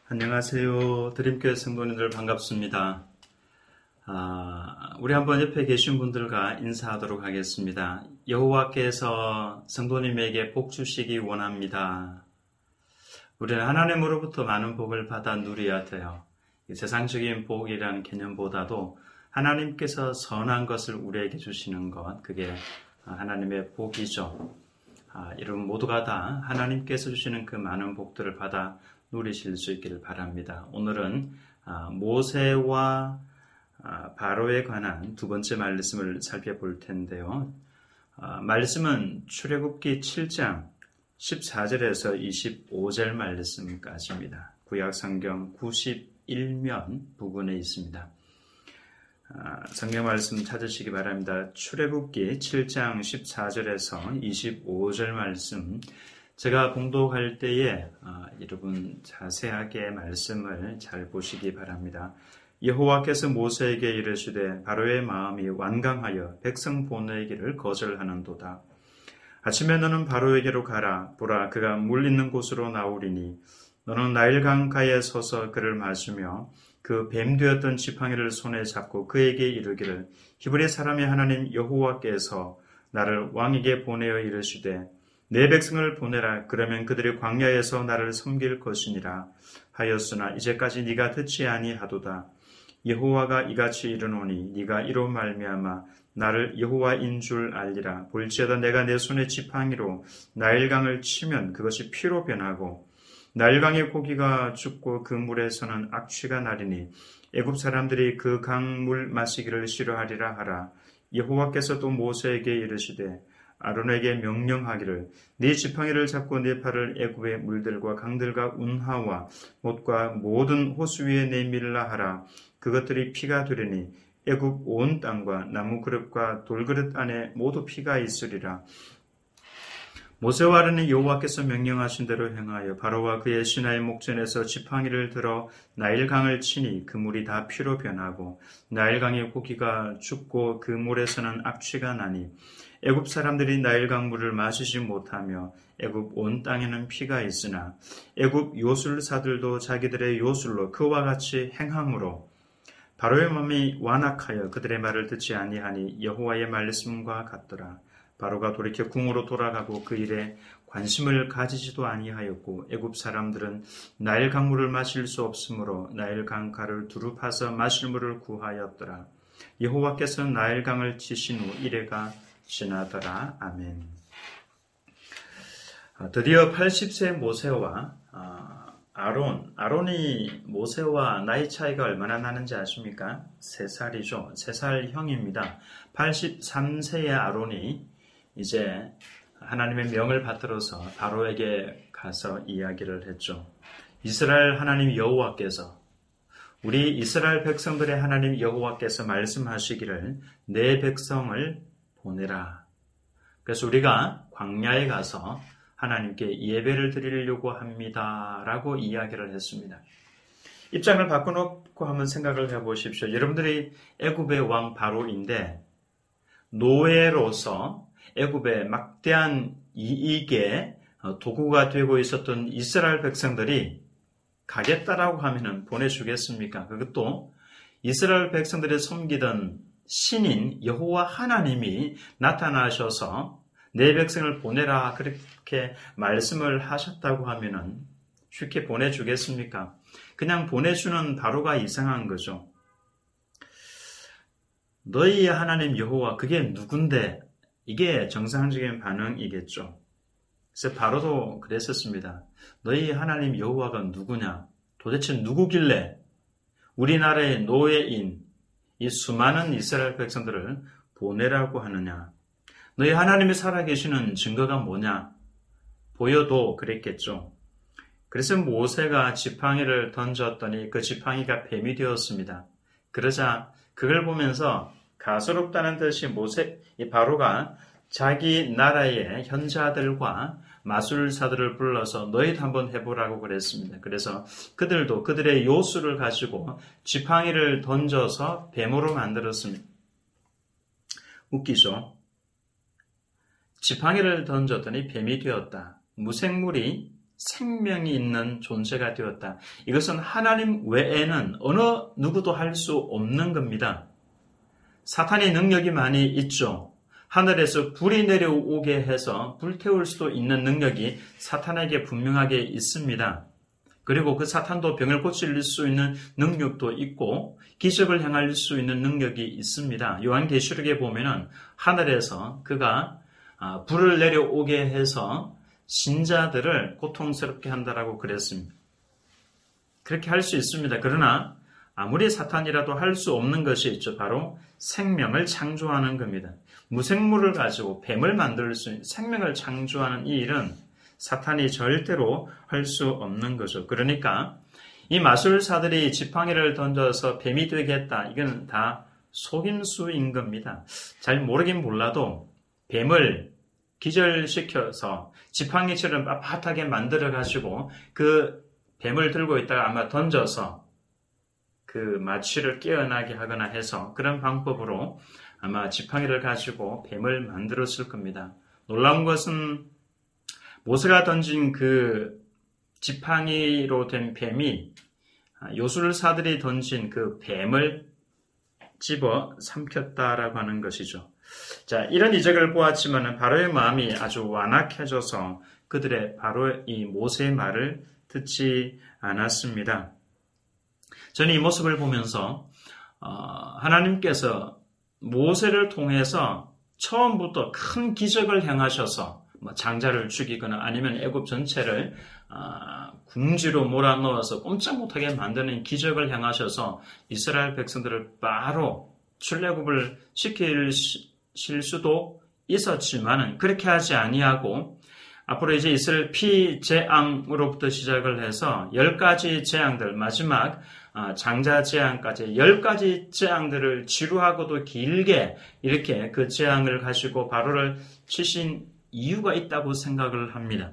안녕하세요. 드림교회 성도님들 반갑습니다. 우리 한번 옆에 계신 분들과 인사하도록 하겠습니다. 여호와께서 성도님에게 복 주시기 원합니다. 우리는 하나님으로부터 많은 복을 받아 누려야 돼요. 세상적인 복이라는 개념보다도 하나님께서 선한 것을 우리에게 주시는 것, 그게 하나님의 복이죠. 여러분 모두가 다 하나님께서 주시는 그 많은 복들을 받아 누리실 수 있기를 바랍니다. 오늘은 모세와 바로에 관한 두 번째 말씀을 살펴볼 텐데요. 말씀은 출애굽기 7장 14절에서 25절 말씀까지입니다. 구약성경 91면 부근에 있습니다. 성경 말씀 찾으시기 바랍니다. 출애굽기 7장 14절에서 25절 말씀, 제가 봉독할 때에 여러분 자세하게 말씀을 잘 보시기 바랍니다. 여호와께서 모세에게 이르시되 바로의 마음이 완강하여 백성 보내기를 거절하는도다. 아침에 너는 바로에게로 가라. 보라, 그가 물 있는 곳으로 나오리니 너는 나일 강가에 서서 그를 마시며 그 뱀 되었던 지팡이를 손에 잡고 그에게 이르기를 히브리 사람의 하나님 여호와께서 나를 왕에게 보내어 이르시되 내 백성을 보내라. 그러면 그들이 광야에서 나를 섬길 것이니라 하였으나 이제까지 네가 듣지 아니하도다. 여호와가 이같이 이르노니 네가 이로 말미암아 나를 여호와인 줄 알리라. 볼지어다 내가 내 손에 지팡이로 나일강을 치면 그것이 피로 변하고 나일강의 고기가 죽고 그 물에서는 악취가 나리니 애굽 사람들이 그 강물 마시기를 싫어하리라 하라. 여호와께서 또 모세에게 이르시되 아론에게 명령하기를 네 지팡이를 잡고 네 팔을 애굽의 물들과 강들과 운하와 못과 모든 호수 위에 내밀라 하라. 그것들이 피가 되리니 애굽 온 땅과 나무 그릇과 돌그릇 안에 모두 피가 있으리라. 모세와 아론이 여호와께서 명령하신 대로 행하여 바로와 그의 시나이 목전에서 지팡이를 들어 나일강을 치니 그 물이 다 피로 변하고 나일강의 고기가 죽고 그 물에서는 악취가 나니 애굽 사람들이 나일강 물을 마시지 못하며 애굽 온 땅에는 피가 있으나 애굽 요술사들도 자기들의 요술로 그와 같이 행함으로 바로의 마음이 완악하여 그들의 말을 듣지 아니하니 여호와의 말씀과 같더라. 바로가 돌이켜 궁으로 돌아가고 그 일에 관심을 가지지도 아니하였고 애굽 사람들은 나일 강물을 마실 수 없으므로 나일 강가를 두루 파서 마실 물을 구하였더라. 여호와께서 나일 강을 치신 후 이래가 지나더라. 아멘. 드디어 80세 모세와 아론이 모세와 나이 차이가 얼마나 나는지 아십니까? 3살이죠. 3살 형입니다. 83세의 아론이 이제 하나님의 명을 받들어서 바로에게 가서 이야기를 했죠. 이스라엘 하나님 여호와께서, 우리 이스라엘 백성들의 하나님 여호와께서 말씀하시기를 내 백성을 보내라. 그래서 우리가 광야에 가서 하나님께 예배를 드리려고 합니다. 라고 이야기를 했습니다. 입장을 바꿔놓고 한번 생각을 해보십시오. 여러분들이 애굽의 왕 바로인데 노예로서 애굽의 막대한 이익에 도구가 되고 있었던 이스라엘 백성들이 가겠다라고 하면은 보내주겠습니까? 그것도 이스라엘 백성들이 섬기던 신인 여호와 하나님이 나타나셔서 내 백성을 보내라 그렇게 말씀을 하셨다고 하면은 쉽게 보내주겠습니까? 그냥 보내주는 바로가 이상한 거죠. 너희 하나님 여호와 그게 누군데? 이게 정상적인 반응이겠죠. 그래서 바로도 그랬었습니다. 너희 하나님 여호와가 누구냐? 도대체 누구길래 우리나라의 노예인 이 수많은 이스라엘 백성들을 보내라고 하느냐? 너희 하나님이 살아계시는 증거가 뭐냐? 보여도 그랬겠죠. 그래서 모세가 지팡이를 던졌더니 그 지팡이가 뱀이 되었습니다. 그러자 그걸 보면서 가소롭다는 듯이 이 바로가 자기 나라의 현자들과 마술사들을 불러서 너희도 한번 해보라고 그랬습니다. 그래서 그들도 그들의 요술을 가지고 지팡이를 던져서 뱀으로 만들었습니다. 웃기죠? 지팡이를 던졌더니 뱀이 되었다. 무생물이 생명이 있는 존재가 되었다. 이것은 하나님 외에는 어느 누구도 할 수 없는 겁니다. 사탄의 능력이 많이 있죠. 하늘에서 불이 내려오게 해서 불태울 수도 있는 능력이 사탄에게 분명하게 있습니다. 그리고 그 사탄도 병을 고칠 수 있는 능력도 있고 기적을 행할 수 있는 능력이 있습니다. 요한계시록에 보면은 하늘에서 그가 불을 내려오게 해서 신자들을 고통스럽게 한다라고 그랬습니다. 그렇게 할 수 있습니다. 그러나 아무리 사탄이라도 할 수 없는 것이 있죠. 바로 생명을 창조하는 겁니다. 무생물을 가지고 뱀을 만들 수 있는 생명을 창조하는 이 일은 사탄이 절대로 할 수 없는 거죠. 그러니까 이 마술사들이 지팡이를 던져서 뱀이 되겠다. 이건 다 속임수인 겁니다. 잘 모르긴 몰라도 뱀을 기절시켜서 지팡이처럼 빳빳하게 만들어가지고 그 뱀을 들고 있다가 아마 던져서 그 마취를 깨어나게 하거나 해서 그런 방법으로 아마 지팡이를 가지고 뱀을 만들었을 겁니다. 놀라운 것은 모세가 던진 그 지팡이로 된 뱀이 요술사들이 던진 그 뱀을 집어 삼켰다라고 하는 것이죠. 자, 이런 이적을 보았지만 바로의 마음이 아주 완악해져서 그들의 바로 이 모세의 말을 듣지 않았습니다. 저는 이 모습을 보면서 하나님께서 모세를 통해서 처음부터 큰 기적을 행하셔서 장자를 죽이거나 아니면 애굽 전체를 궁지로 몰아넣어서 꼼짝 못하게 만드는 기적을 행하셔서 이스라엘 백성들을 바로 출애굽을 시킬 수도 있었지만은 그렇게 하지 아니하고 앞으로 이제 이스라엘 피재앙으로부터 시작을 해서 10가지 재앙들 마지막 장자 재앙까지 10가지 재앙들을 지루하고도 길게 이렇게 그 재앙을 가지고 바로를 치신 이유가 있다고 생각을 합니다.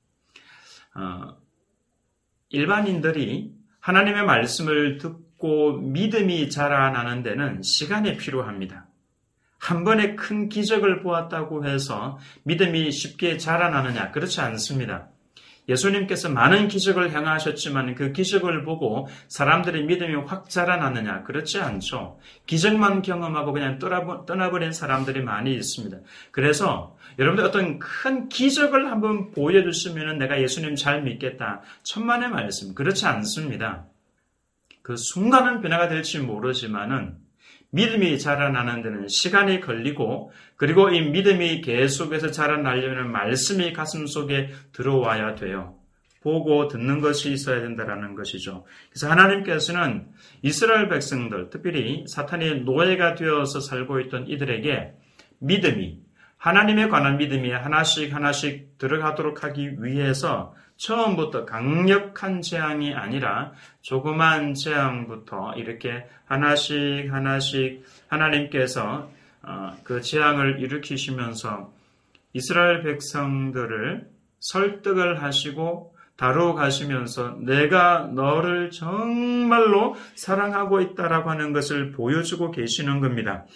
일반인들이 하나님의 말씀을 듣고 믿음이 자라나는 데는 시간이 필요합니다. 한 번에 큰 기적을 보았다고 해서 믿음이 쉽게 자라나느냐? 그렇지 않습니다. 예수님께서 많은 기적을 행하셨지만 그 기적을 보고 사람들의 믿음이 확 자라나느냐? 그렇지 않죠. 기적만 경험하고 그냥 떠나버린 사람들이 많이 있습니다. 그래서 여러분들 어떤 큰 기적을 한번 보여주시면 내가 예수님 잘 믿겠다. 천만의 말씀. 그렇지 않습니다. 그 순간은 변화가 될지 모르지만은 믿음이 자라나는 데는 시간이 걸리고 그리고 이 믿음이 계속해서 자라나려면 말씀이 가슴 속에 들어와야 돼요. 보고 듣는 것이 있어야 된다는 것이죠. 그래서 하나님께서는 이스라엘 백성들, 특별히 사탄의 노예가 되어서 살고 있던 이들에게 믿음이, 하나님에 관한 믿음이 하나씩 들어가도록 하기 위해서 처음부터 강력한 재앙이 아니라 조그만 재앙부터 이렇게 하나씩 하나님께서 그 재앙을 일으키시면서 이스라엘 백성들을 설득을 하시고 다뤄가시면서 내가 너를 정말로 사랑하고 있다라고 하는 것을 보여주고 계시는 겁니다.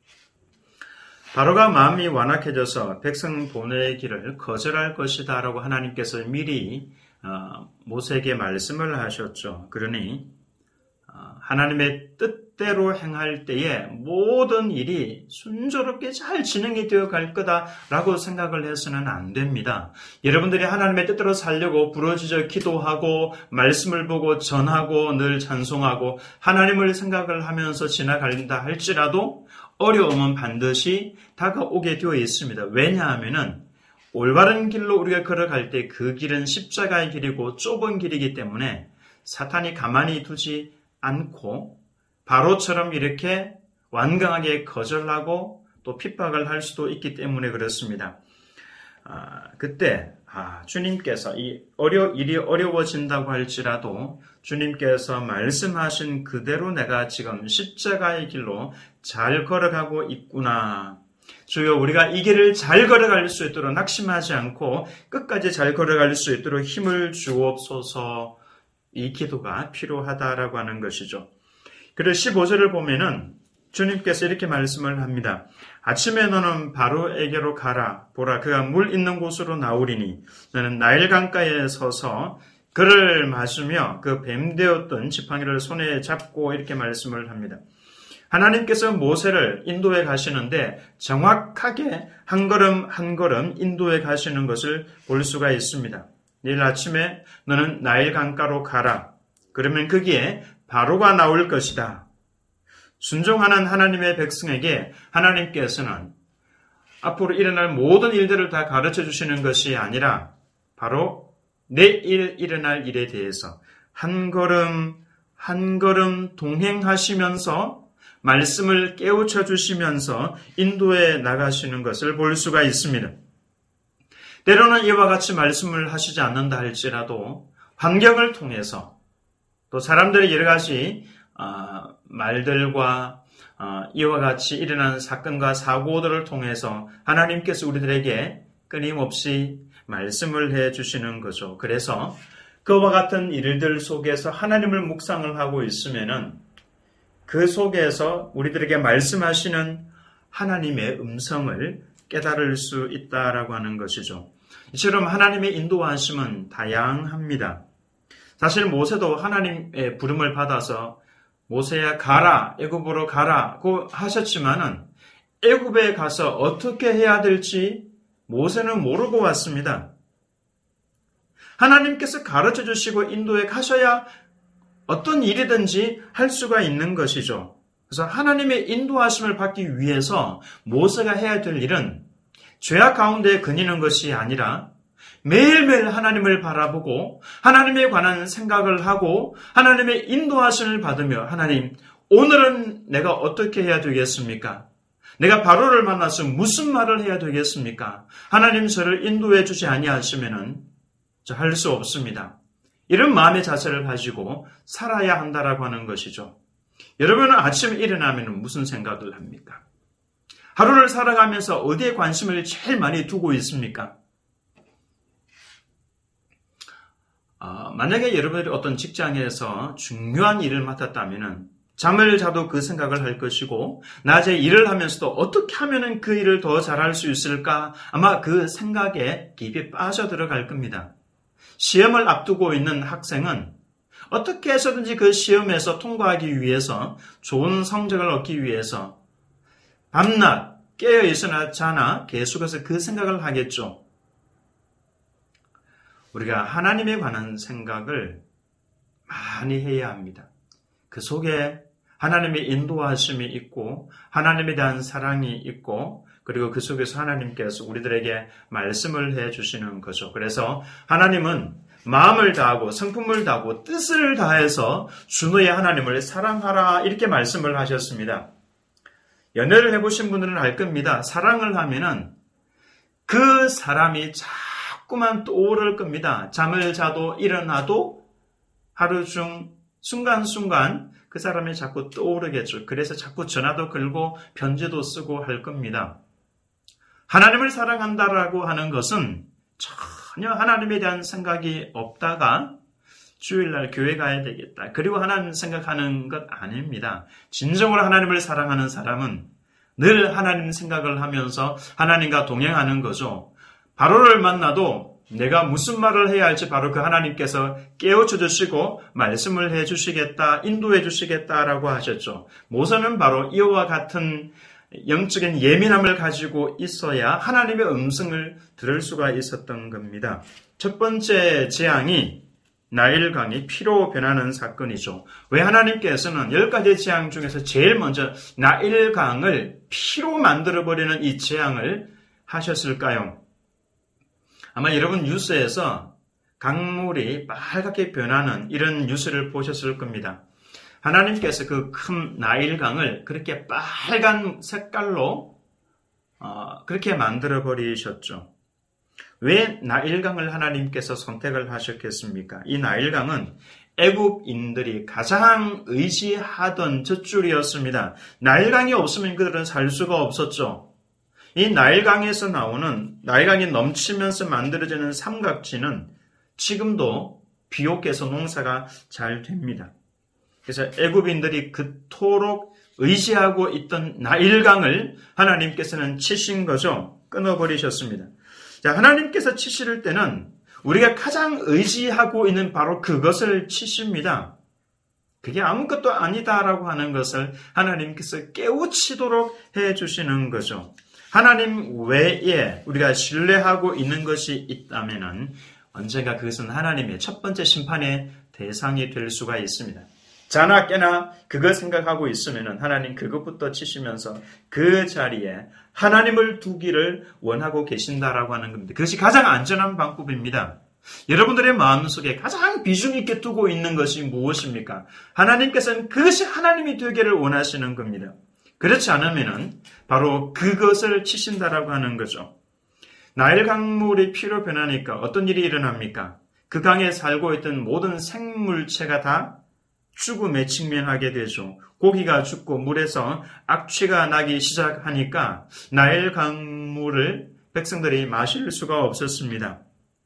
바로가 마음이 완악해져서 백성 보내기를 거절할 것이다 라고 하나님께서 미리 모세에게 말씀을 하셨죠. 그러니 하나님의 뜻대로 행할 때에 모든 일이 순조롭게 잘 진행이 되어 갈 거다라고 생각을 해서는 안 됩니다. 여러분들이 하나님의 뜻대로 살려고 부르짖어 기도하고 말씀을 보고 전하고 늘 찬송하고 하나님을 생각을 하면서 지나간다 할지라도 어려움은 반드시 다가오게 되어 있습니다. 왜냐하면은 올바른 길로 우리가 걸어갈 때 그 길은 십자가의 길이고 좁은 길이기 때문에 사탄이 가만히 두지 않고 바로처럼 이렇게 완강하게 거절하고 또 핍박을 할 수도 있기 때문에 그렇습니다. 그때 주님께서 일이 어려워진다고 할지라도 주님께서 말씀하신 그대로 내가 지금 십자가의 길로 잘 걸어가고 있구나. 주여 우리가 이 길을 잘 걸어갈 수 있도록 낙심하지 않고 끝까지 잘 걸어갈 수 있도록 힘을 주옵소서. 이 기도가 필요하다라고 하는 것이죠. 그래서 15절을 보면은 주님께서 이렇게 말씀을 합니다. 아침에 너는 바로에게로 가라. 보라, 그가 물 있는 곳으로 나오리니 너는 나일 강가에 서서 그를 마시며 그 뱀되었던 지팡이를 손에 잡고 이렇게 말씀을 합니다. 하나님께서 모세를 인도해 가시는데 정확하게 한 걸음 한 걸음 인도해 가시는 것을 볼 수가 있습니다. 내일 아침에 너는 나일 강가로 가라. 그러면 거기에 바로가 나올 것이다. 순종하는 하나님의 백성에게 하나님께서는 앞으로 일어날 모든 일들을 다 가르쳐 주시는 것이 아니라 바로 내일 일어날 일에 대해서 한 걸음 한 걸음 동행하시면서 말씀을 깨우쳐 주시면서 인도해 나가시는 것을 볼 수가 있습니다. 때로는 이와 같이 말씀을 하시지 않는다 할지라도 환경을 통해서 또 사람들의 여러 가지 말들과 이와 같이 일어나는 사건과 사고들을 통해서 하나님께서 우리들에게 끊임없이 말씀을 해 주시는 거죠. 그래서 그와 같은 일들 속에서 하나님을 묵상을 하고 있으면은 그 속에서 우리들에게 말씀하시는 하나님의 음성을 깨달을 수 있다라고 하는 것이죠. 이처럼 하나님의 인도하심은 다양합니다. 사실 모세도 하나님의 부름을 받아서 모세야 가라, 애굽으로 가라고 하셨지만은 애굽에 가서 어떻게 해야 될지 모세는 모르고 왔습니다. 하나님께서 가르쳐 주시고 인도에 가셔야 어떤 일이든지 할 수가 있는 것이죠. 그래서 하나님의 인도하심을 받기 위해서 모세가 해야 될 일은 죄악 가운데 거니는 것이 아니라 매일매일 하나님을 바라보고 하나님에 관한 생각을 하고 하나님의 인도하심을 받으며 하나님, 오늘은 내가 어떻게 해야 되겠습니까? 내가 바로를 만나서 무슨 말을 해야 되겠습니까? 하나님 저를 인도해 주지 아니하시면은 저 할 수 없습니다. 이런 마음의 자세를 가지고 살아야 한다라고 하는 것이죠. 여러분은 아침에 일어나면 무슨 생각을 합니까? 하루를 살아가면서 어디에 관심을 제일 많이 두고 있습니까? 만약에 여러분들이 어떤 직장에서 중요한 일을 맡았다면 잠을 자도 그 생각을 할 것이고 낮에 일을 하면서도 어떻게 하면 그 일을 더 잘할 수 있을까? 아마 그 생각에 깊이 빠져들어갈 겁니다. 시험을 앞두고 있는 학생은 어떻게 해서든지 그 시험에서 통과하기 위해서 좋은 성적을 얻기 위해서 밤낮 깨어있으나 자나 계속해서 그 생각을 하겠죠. 우리가 하나님에 관한 생각을 많이 해야 합니다. 그 속에 하나님의 인도하심이 있고 하나님에 대한 사랑이 있고 그리고 그 속에서 하나님께서 우리들에게 말씀을 해주시는 거죠. 그래서 하나님은 마음을 다하고 성품을 다하고 뜻을 다해서 주 너의 하나님을 사랑하라 이렇게 말씀을 하셨습니다. 연애를 해보신 분들은 알 겁니다. 사랑을 하면은 그 사람이 자꾸만 떠오를 겁니다. 잠을 자도 일어나도 하루 중 순간순간 그 사람이 자꾸 떠오르겠죠. 그래서 자꾸 전화도 걸고 편지도 쓰고 할 겁니다. 하나님을 사랑한다라고 하는 것은 전혀 하나님에 대한 생각이 없다가 주일날 교회 가야 되겠다. 그리고 하나님 생각하는 것 아닙니다. 진정으로 하나님을 사랑하는 사람은 늘 하나님 생각을 하면서 하나님과 동행하는 거죠. 바로를 만나도 내가 무슨 말을 해야 할지 바로 그 하나님께서 깨우쳐 주시고 말씀을 해 주시겠다, 인도해 주시겠다라고 하셨죠. 모세는 바로 이와 같은 영적인 예민함을 가지고 있어야 하나님의 음성을 들을 수가 있었던 겁니다. 첫 번째 재앙이 나일강이 피로 변하는 사건이죠. 왜 하나님께서는 10가지 재앙 중에서 제일 먼저 나일강을 피로 만들어버리는 이 재앙을 하셨을까요? 아마 여러분 뉴스에서 강물이 빨갛게 변하는 이런 뉴스를 보셨을 겁니다. 하나님께서 그 큰 나일강을 그렇게 빨간 색깔로 그렇게 만들어버리셨죠. 왜 나일강을 하나님께서 선택을 하셨겠습니까? 이 나일강은 애굽인들이 가장 의지하던 젖줄이었습니다. 나일강이 없으면 그들은 살 수가 없었죠. 이 나일강에서 나오는 나일강이 넘치면서 만들어지는 삼각지는 지금도 비옥해서 농사가 잘 됩니다. 그래서 애굽인들이 그토록 의지하고 있던 나일강을 하나님께서는 치신 거죠. 끊어버리셨습니다. 자, 하나님께서 치실 때는 우리가 가장 의지하고 있는 바로 그것을 치십니다. 그게 아무것도 아니다라고 하는 것을 하나님께서 깨우치도록 해주시는 거죠. 하나님 외에 우리가 신뢰하고 있는 것이 있다면 언젠가 그것은 하나님의 첫 번째 심판의 대상이 될 수가 있습니다. 자나 깨나 그거 생각하고 있으면 하나님 그것부터 치시면서 그 자리에 하나님을 두기를 원하고 계신다라고 하는 겁니다. 그것이 가장 안전한 방법입니다. 여러분들의 마음속에 가장 비중 있게 두고 있는 것이 무엇입니까? 하나님께서는 그것이 하나님이 되기를 원하시는 겁니다. 그렇지 않으면 바로 그것을 치신다라고 하는 거죠. 나일 강물이 피로 변하니까 어떤 일이 일어납니까? 그 강에 살고 있던 모든 생물체가 다 죽음에 직면하게 되죠. 고기가 죽고 물에서 악취가 나기 시작하니까 나일 강물을 백성들이 마실 수가 없었습니다.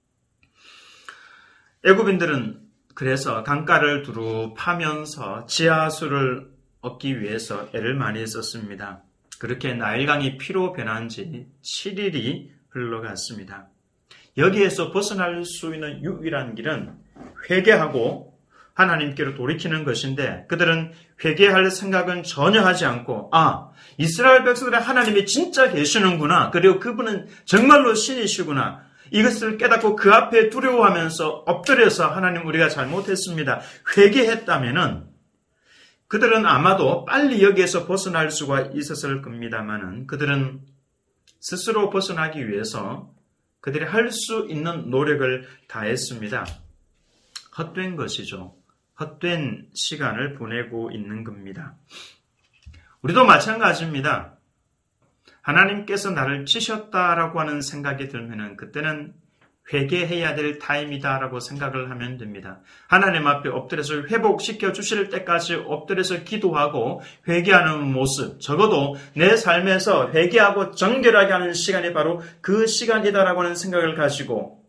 애굽인들은 그래서 강가를 두루 파면서 지하수를 얻기 위해서 애를 많이 썼습니다. 그렇게 나일강이 피로 변한 지 7일이 흘러갔습니다. 여기에서 벗어날 수 있는 유일한 길은 회개하고 하나님께로 돌이키는 것인데 그들은 회개할 생각은 전혀 하지 않고 이스라엘 백성들의 하나님이 진짜 계시는구나. 그리고 그분은 정말로 신이시구나. 이것을 깨닫고 그 앞에 두려워하면서 엎드려서 하나님 우리가 잘못했습니다. 회개했다면은 그들은 아마도 빨리 여기에서 벗어날 수가 있었을 겁니다만은 그들은 스스로 벗어나기 위해서 그들이 할 수 있는 노력을 다했습니다. 헛된 것이죠. 헛된 시간을 보내고 있는 겁니다. 우리도 마찬가지입니다. 하나님께서 나를 치셨다라고 하는 생각이 들면은 그때는 회개해야 될 타임이다라고 생각을 하면 됩니다. 하나님 앞에 엎드려서 회복시켜 주실 때까지 엎드려서 기도하고 회개하는 모습, 적어도 내 삶에서 회개하고 정결하게 하는 시간이 바로 그 시간이다라고 하는 생각을 가지고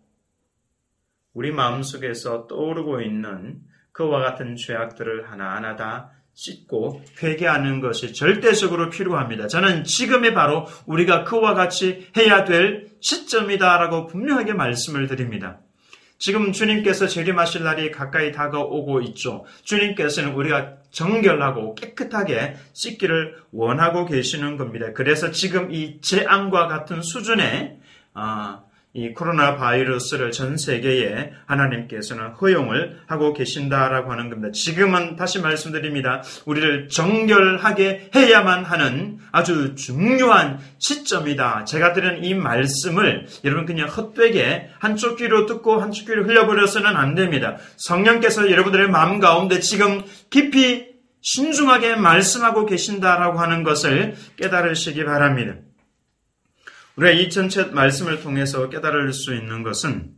우리 마음속에서 떠오르고 있는 그와 같은 죄악들을 하나하나 다 씻고 회개하는 것이 절대적으로 필요합니다. 저는 지금이 바로 우리가 그와 같이 해야 될 시점이다라고 분명하게 말씀을 드립니다. 지금 주님께서 재림하실 날이 가까이 다가오고 있죠. 주님께서는 우리가 정결하고 깨끗하게 씻기를 원하고 계시는 겁니다. 그래서 지금 이 재앙과 같은 수준의 이 코로나 바이러스를 전 세계에 하나님께서는 허용을 하고 계신다라고 하는 겁니다. 지금은 다시 말씀드립니다. 우리를 정결하게 해야만 하는 아주 중요한 시점이다. 제가 드린 이 말씀을 여러분 그냥 헛되게 한쪽 귀로 듣고 한쪽 귀로 흘려버려서는 안 됩니다. 성령께서 여러분들의 마음 가운데 지금 깊이 신중하게 말씀하고 계신다라고 하는 것을 깨달으시기 바랍니다. 우리가 이 전체 말씀을 통해서 깨달을 수 있는 것은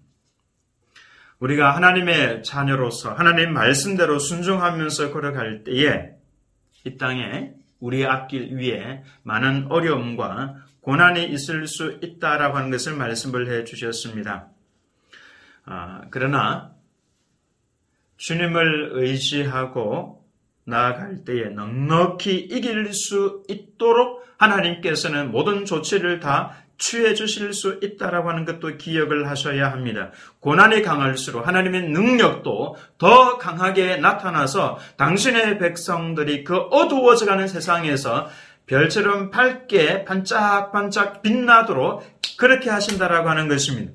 우리가 하나님의 자녀로서 하나님 말씀대로 순종하면서 걸어갈 때에 이 땅에 우리의 앞길 위에 많은 어려움과 고난이 있을 수 있다라고 하는 것을 말씀을 해 주셨습니다. 그러나 주님을 의지하고 나아갈 때에 넉넉히 이길 수 있도록 하나님께서는 모든 조치를 다 취해 주실 수 있다라고 하는 것도 기억을 하셔야 합니다. 고난이 강할수록 하나님의 능력도 더 강하게 나타나서 당신의 백성들이 그 어두워져가는 세상에서 별처럼 밝게 반짝반짝 빛나도록 그렇게 하신다라고 하는 것입니다.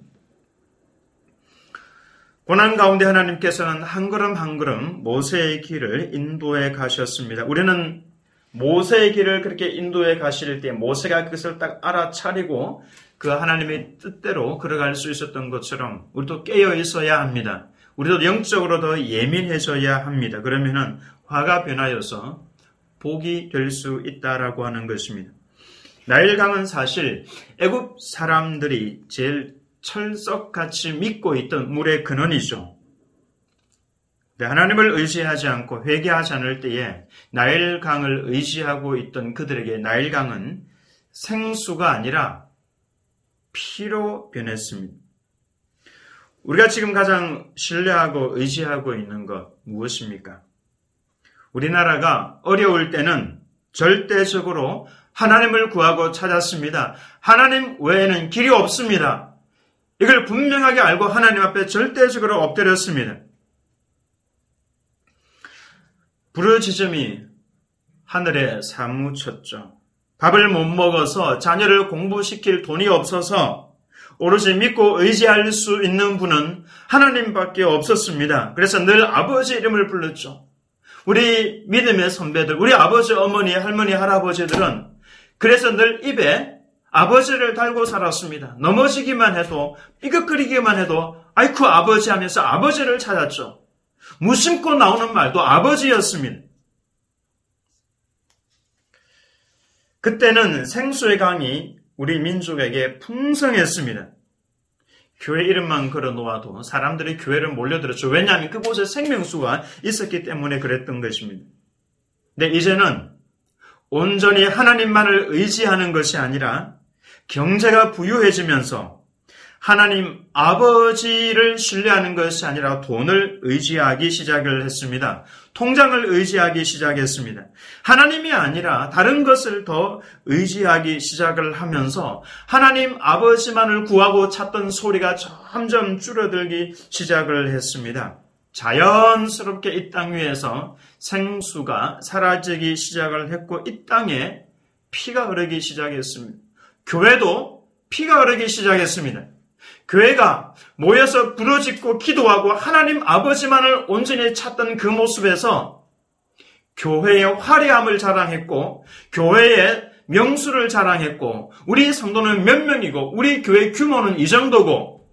고난 가운데 하나님께서는 한 걸음 한 걸음 모세의 길을 인도해 가셨습니다. 우리는 모세의 길을 그렇게 인도해 가실 때 모세가 그것을 딱 알아차리고 그 하나님의 뜻대로 걸어갈 수 있었던 것처럼 우리도 깨어 있어야 합니다. 우리도 영적으로 더 예민해져야 합니다. 그러면은 화가 변하여서 복이 될 수 있다라고 하는 것입니다. 나일강은 사실 애굽 사람들이 제일 철석같이 믿고 있던 물의 근원이죠. 하나님을 의지하지 않고 회개하지 않을 때에 나일강을 의지하고 있던 그들에게 나일강은 생수가 아니라 피로 변했습니다. 우리가 지금 가장 신뢰하고 의지하고 있는 것 무엇입니까? 우리나라가 어려울 때는 절대적으로 하나님을 구하고 찾았습니다. 하나님 외에는 길이 없습니다. 이걸 분명하게 알고 하나님 앞에 절대적으로 엎드렸습니다. 부르짖음이 하늘에 사무쳤죠. 밥을 못 먹어서 자녀를 공부시킬 돈이 없어서 오로지 믿고 의지할 수 있는 분은 하나님밖에 없었습니다. 그래서 늘 아버지 이름을 불렀죠. 우리 믿음의 선배들, 우리 아버지, 어머니, 할머니, 할아버지들은 그래서 늘 입에 아버지를 달고 살았습니다. 넘어지기만 해도, 삐걱거리기만 해도 아이쿠 아버지 하면서 아버지를 찾았죠. 무심코 나오는 말도 아버지였습니다. 그때는 생수의 강이 우리 민족에게 풍성했습니다. 교회 이름만 걸어놓아도 사람들이 교회를 몰려들었죠. 왜냐하면 그곳에 생명수가 있었기 때문에 그랬던 것입니다. 근데 이제는 온전히 하나님만을 의지하는 것이 아니라 경제가 부유해지면서 하나님 아버지를 신뢰하는 것이 아니라 돈을 의지하기 시작을 했습니다. 통장을 의지하기 시작했습니다. 하나님이 아니라 다른 것을 더 의지하기 시작을 하면서 하나님 아버지만을 구하고 찾던 소리가 점점 줄어들기 시작을 했습니다. 자연스럽게 이 땅 위에서 생수가 사라지기 시작을 했고 이 땅에 피가 흐르기 시작했습니다. 교회도 피가 흐르기 시작했습니다. 교회가 모여서 부르짖고 기도하고 하나님 아버지만을 온전히 찾던 그 모습에서 교회의 화려함을 자랑했고 교회의 명수를 자랑했고 우리 성도는 몇 명이고 우리 교회 규모는 이 정도고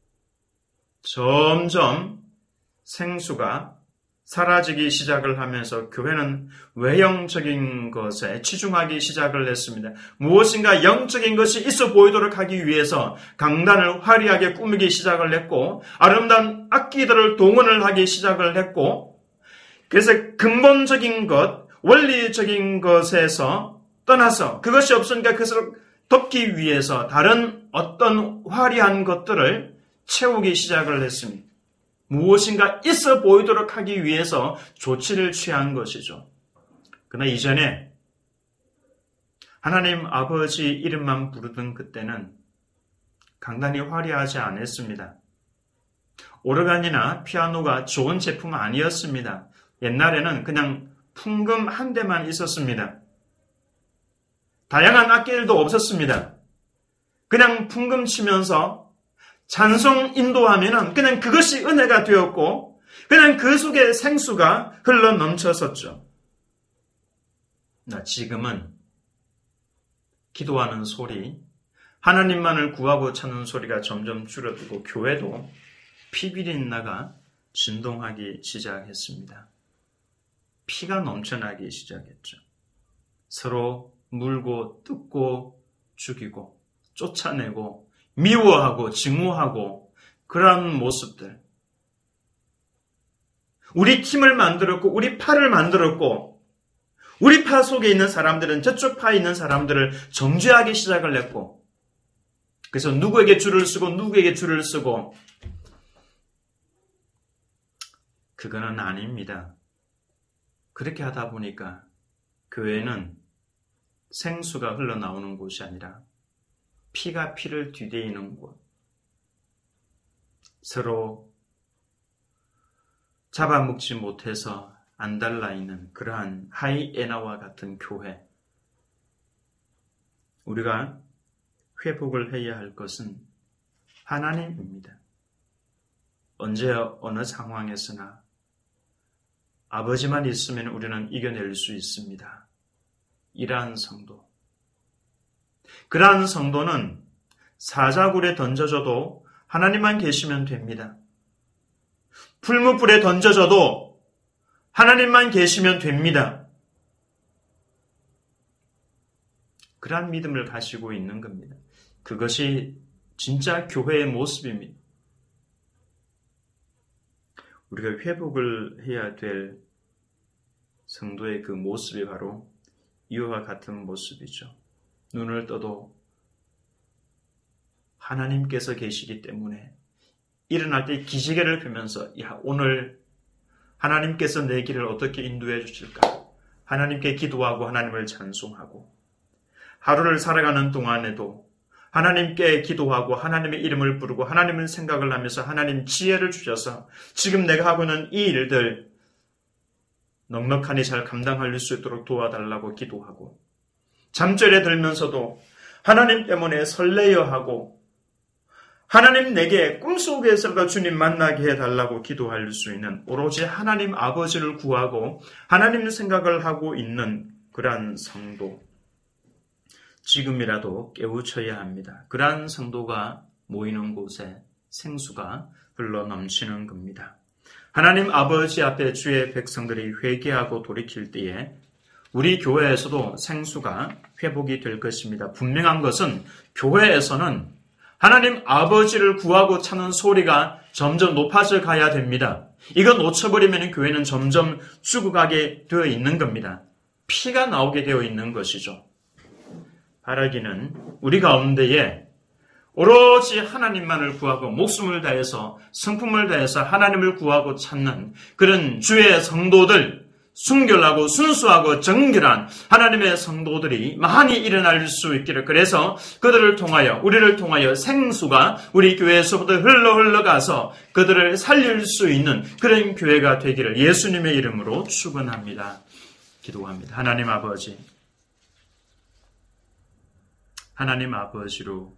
점점 생수가 사라지기 시작을 하면서 교회는 외형적인 것에 치중하기 시작을 했습니다. 무엇인가 영적인 것이 있어 보이도록 하기 위해서 강단을 화려하게 꾸미기 시작을 했고 아름다운 악기들을 동원을 하기 시작을 했고 그래서 근본적인 것, 원리적인 것에서 떠나서 그것이 없으니까 그것을 덮기 위해서 다른 어떤 화려한 것들을 채우기 시작을 했습니다. 무엇인가 있어 보이도록 하기 위해서 조치를 취한 것이죠. 그러나 이전에 하나님 아버지 이름만 부르던 그때는 강단이 화려하지 않았습니다. 오르간이나 피아노가 좋은 제품 아니었습니다. 옛날에는 그냥 풍금 한 대만 있었습니다. 다양한 악기들도 없었습니다. 그냥 풍금 치면서 찬송 인도하면은 그냥 그것이 은혜가 되었고 그냥 그 속에 생수가 흘러 넘쳤었죠. 지금은 기도하는 소리, 하나님만을 구하고 찾는 소리가 점점 줄어들고 교회도 피비린내가 진동하기 시작했습니다. 피가 넘쳐나기 시작했죠. 서로 물고 뜯고 죽이고 쫓아내고 미워하고 증오하고 그러한 모습들. 우리 팀을 만들었고 우리 파를 만들었고 우리 파 속에 있는 사람들은 저쪽 파에 있는 사람들을 정죄하기 시작을 했고 그래서 누구에게 줄을 쓰고 누구에게 줄을 쓰고 그거는 아닙니다. 그렇게 하다 보니까 교회는 생수가 흘러나오는 곳이 아니라 피가 피를 뒤대이는 곳, 서로 잡아먹지 못해서 안달나있는 그러한 하이에나와 같은 교회. 우리가 회복을 해야 할 것은 하나님입니다. 언제 어느 상황에서나 아버지만 있으면 우리는 이겨낼 수 있습니다. 이러한 성도. 그러한 성도는 사자굴에 던져져도 하나님만 계시면 됩니다. 풀무불에 던져져도 하나님만 계시면 됩니다. 그러한 믿음을 가지고 있는 겁니다. 그것이 진짜 교회의 모습입니다. 우리가 회복을 해야 될 성도의 그 모습이 바로 이와 같은 모습이죠. 눈을 떠도 하나님께서 계시기 때문에 일어날 때 기지개를 펴면서 오늘 하나님께서 내 길을 어떻게 인도해 주실까? 하나님께 기도하고 하나님을 찬송하고 하루를 살아가는 동안에도 하나님께 기도하고 하나님의 이름을 부르고 하나님을 생각을 하면서 하나님 지혜를 주셔서 지금 내가 하고 있는 이 일들 넉넉하니 잘 감당할 수 있도록 도와달라고 기도하고 잠결에 들면서도 하나님 때문에 설레어 하고 하나님 내게 꿈속에서도 주님 만나게 해달라고 기도할 수 있는 오로지 하나님 아버지를 구하고 하나님 생각을 하고 있는 그러한 성도 지금이라도 깨우쳐야 합니다. 그러한 성도가 모이는 곳에 생수가 흘러넘치는 겁니다. 하나님 아버지 앞에 주의 백성들이 회개하고 돌이킬 때에 우리 교회에서도 생수가 회복이 될 것입니다. 분명한 것은 교회에서는 하나님 아버지를 구하고 찾는 소리가 점점 높아져 가야 됩니다. 이거 놓쳐버리면 교회는 점점 죽어가게 되어 있는 겁니다. 피가 나오게 되어 있는 것이죠. 바라기는 우리 가운데에 오로지 하나님만을 구하고 목숨을 다해서 성품을 다해서 하나님을 구하고 찾는 그런 주의 성도들, 순결하고 순수하고 정결한 하나님의 성도들이 많이 일어날 수 있기를, 그래서 그들을 통하여 우리를 통하여 생수가 우리 교회에서부터 흘러가서 그들을 살릴 수 있는 그런 교회가 되기를 예수님의 이름으로 축원합니다. 기도합니다. 하나님 아버지로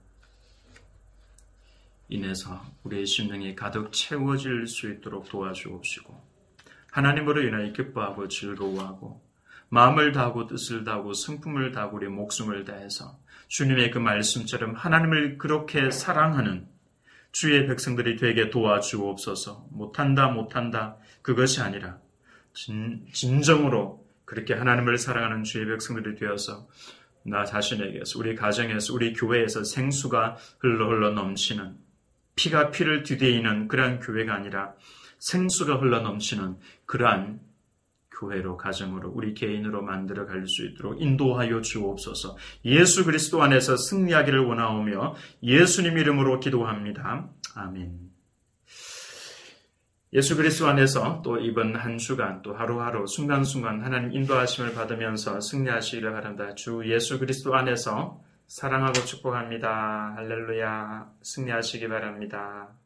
인해서 우리의 심령이 가득 채워질 수 있도록 도와주옵시고 하나님으로 인하여 기뻐하고 즐거워하고 마음을 다하고 뜻을 다하고 성품을 다하고 우리의 목숨을 다해서 주님의 그 말씀처럼 하나님을 그렇게 사랑하는 주의 백성들이 되게 도와주옵소서. 못한다 그것이 아니라 진정으로 그렇게 하나님을 사랑하는 주의 백성들이 되어서 나 자신에게서 우리 가정에서 우리 교회에서 생수가 흘러 넘치는 피가 피를 뒤대이는 그러한 교회가 아니라 생수가 흘러 넘치는 그러한 교회로 가정으로 우리 개인으로 만들어 갈 수 있도록 인도하여 주옵소서. 예수 그리스도 안에서 승리하기를 원하오며 예수님 이름으로 기도합니다. 아멘. 예수 그리스도 안에서 또 이번 한 주간 또 하루하루 순간순간 하나님 인도하심을 받으면서 승리하시기를 바랍니다. 주 예수 그리스도 안에서 사랑하고 축복합니다. 할렐루야. 승리하시기 바랍니다.